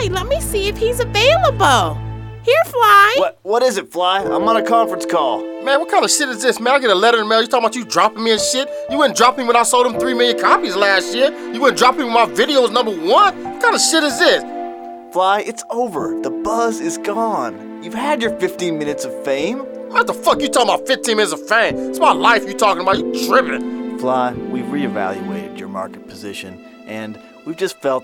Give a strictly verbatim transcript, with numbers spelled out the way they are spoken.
Fly. Let me see if he's available. Here, Fly. What? What is it, Fly? I'm on a conference call. Man, what kind of shit is this, man? I get a letter in the mail. You talking about you dropping me and shit? You wouldn't drop me when I sold them three million copies last year. You wouldn't drop me when my video was number one. What kind of shit is this? Fly, it's over. The buzz is gone. You've had your fifteen minutes of fame. What the fuck you talking about fifteen minutes of fame? It's my life you talking about. You tripping. Fly, we've reevaluated your market position, and we've just felt